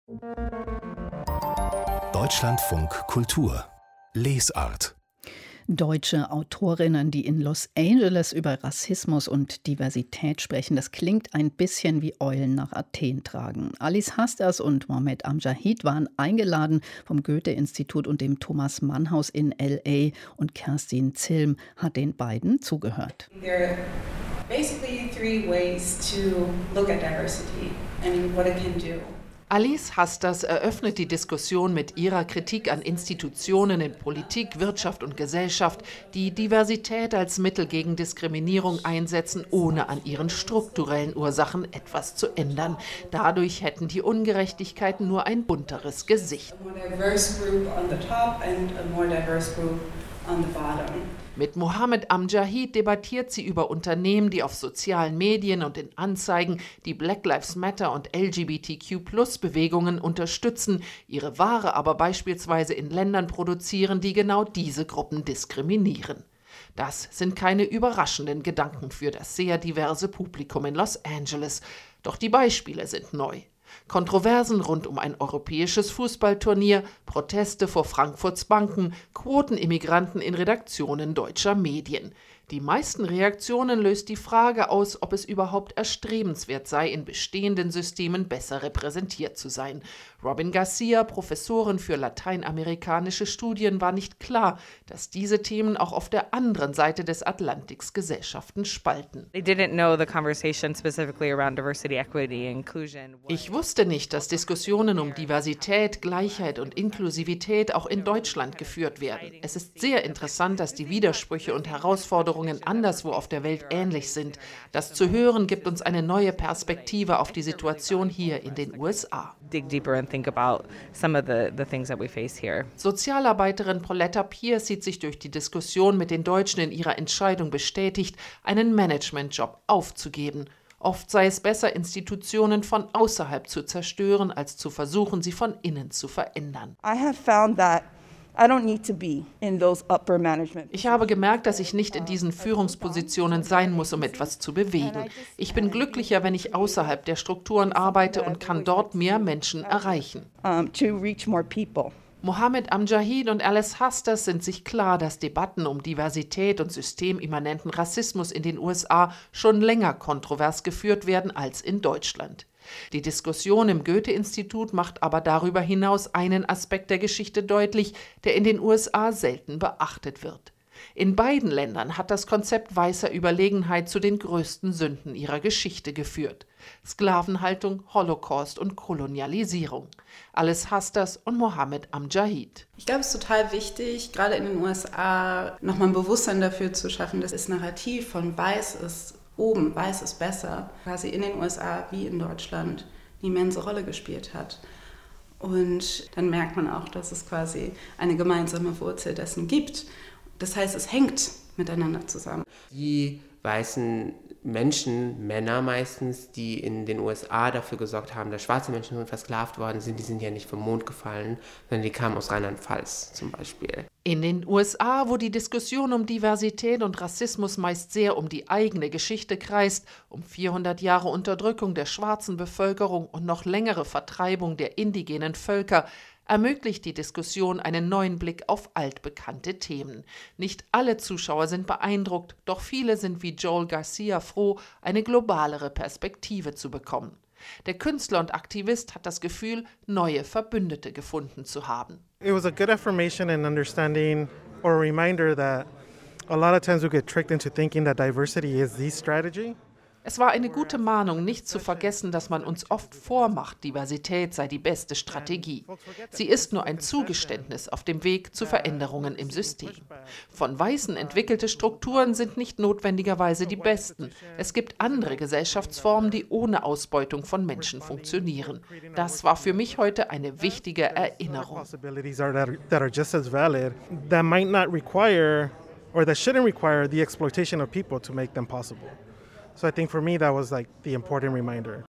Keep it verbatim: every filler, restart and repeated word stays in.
Deutschlandfunk Kultur Lesart. Deutsche Autorinnen, die in Los Angeles über Rassismus und Diversität sprechen, das klingt ein bisschen wie Eulen nach Athen tragen. Alice Hasters und Mohamed Amjahid waren eingeladen vom Goethe-Institut und dem Thomas-Mann-Haus in L A und Kerstin Zilm hat den beiden zugehört. There are basically three ways to look at diversity and what it can do. Alice Hasters eröffnet die Diskussion mit ihrer Kritik an Institutionen in Politik, Wirtschaft und Gesellschaft, die Diversität als Mittel gegen Diskriminierung einsetzen, ohne an ihren strukturellen Ursachen etwas zu ändern. Dadurch hätten die Ungerechtigkeiten nur ein bunteres Gesicht. Mit Mohamed Amjahid debattiert sie über Unternehmen, die auf sozialen Medien und in Anzeigen die Black Lives Matter und L G B T Q Plus Bewegungen unterstützen, ihre Ware aber beispielsweise in Ländern produzieren, die genau diese Gruppen diskriminieren. Das sind keine überraschenden Gedanken für das sehr diverse Publikum in Los Angeles. Doch die Beispiele sind neu. Kontroversen rund um ein europäisches Fußballturnier, Proteste vor Frankfurts Banken, Quotenimmigranten in Redaktionen deutscher Medien. Die meisten Reaktionen löst die Frage aus, ob es überhaupt erstrebenswert sei, in bestehenden Systemen besser repräsentiert zu sein. Robin Garcia, Professorin für lateinamerikanische Studien, war nicht klar, dass diese Themen auch auf der anderen Seite des Atlantiks Gesellschaften spalten. Ich wusste nicht, dass Diskussionen um Diversität, Gleichheit und Inklusivität auch in Deutschland geführt werden. Es ist sehr interessant, dass die Widersprüche und Herausforderungen anderswo auf der Welt ähnlich sind. Das zu hören gibt uns eine neue Perspektive auf die Situation hier in den U S A. Sozialarbeiterin Pauletta Pierce sieht sich durch die Diskussion mit den Deutschen in ihrer Entscheidung bestätigt, einen Managementjob aufzugeben. Oft sei es besser, Institutionen von außerhalb zu zerstören, als zu versuchen, sie von innen zu verändern. I have found that I don't need to be in those upper management. Ich habe gemerkt, dass ich nicht in diesen Führungspositionen sein muss, um etwas zu bewegen. Ich bin glücklicher, wenn ich außerhalb der Strukturen arbeite und kann dort mehr Menschen erreichen. Um, to reach more people. Mohamed Amjahid und Alice Hasters sind sich klar, dass Debatten um Diversität und systemimmanenten Rassismus in den U S A schon länger kontrovers geführt werden als in Deutschland. Die Diskussion im Goethe-Institut macht aber darüber hinaus einen Aspekt der Geschichte deutlich, der in den U S A selten beachtet wird. In beiden Ländern hat das Konzept weißer Überlegenheit zu den größten Sünden ihrer Geschichte geführt. Sklavenhaltung, Holocaust und Kolonialisierung. Alice Hasters und Mohamed Amjahid. Ich glaube, es ist total wichtig, gerade in den U S A nochmal ein Bewusstsein dafür zu schaffen, dass das Narrativ von Weiß ist oben, Weiß ist besser, quasi in den U S A wie in Deutschland eine immense Rolle gespielt hat. Und dann merkt man auch, dass es quasi eine gemeinsame Wurzel dessen gibt. Das heißt, es hängt miteinander zusammen. Die weißen Menschen, Männer meistens, die in den U S A dafür gesorgt haben, dass schwarze Menschen versklavt worden sind, die sind ja nicht vom Mond gefallen, sondern die kamen aus Rheinland-Pfalz zum Beispiel. In den U S A, wo die Diskussion um Diversität und Rassismus meist sehr um die eigene Geschichte kreist, um vierhundert Jahre Unterdrückung der schwarzen Bevölkerung und noch längere Vertreibung der indigenen Völker, ermöglicht die Diskussion einen neuen Blick auf altbekannte Themen. Nicht alle Zuschauer sind beeindruckt, doch viele sind wie Joel Garcia froh, eine globalere Perspektive zu bekommen. Der Künstler und Aktivist hat das Gefühl, neue Verbündete gefunden zu haben. It was a good affirmation and understanding or a reminder that a lot of times we get tricked into thinking that diversity is the strategy. Es war eine gute Mahnung, nicht zu vergessen, dass man uns oft vormacht, Diversität sei die beste Strategie. Sie ist nur ein Zugeständnis auf dem Weg zu Veränderungen im System. Von Weißen entwickelte Strukturen sind nicht notwendigerweise die besten. Es gibt andere Gesellschaftsformen, die ohne Ausbeutung von Menschen funktionieren. Das war für mich heute eine wichtige Erinnerung. That might not require or that shouldn't require the exploitation of people to make them possible. So I think for me that was like the important reminder.